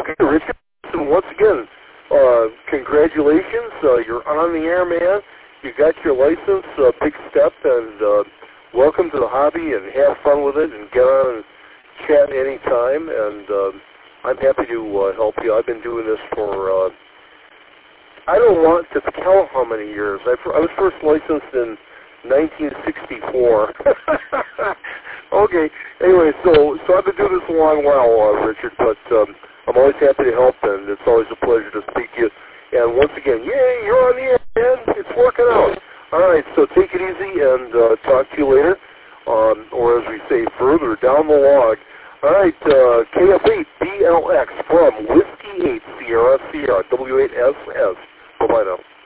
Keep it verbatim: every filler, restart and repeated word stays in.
Okay, Richard, and once again, uh, congratulations. Uh, you're on the air, man. You got your license, uh, big step, and uh, welcome to the hobby, and have fun with it, and get on and chat anytime, and uh, I'm happy to uh, help you. I've been doing this for, uh, I don't want to count how many years. I, I was first licensed in nineteen sixty-four. Okay. Anyway, so so I've been doing this a long while, uh, Richard, but um, I'm always happy to help, and it's always a pleasure to speak to you. And once again, yay, you're on the air, man. It's working out. All right, so take it easy, and uh, talk to you later, um, or as we say, further down the log. All right, uh, K F eight B L X from Whiskey eight Sierra Sierra W eight S S. Bye-bye now.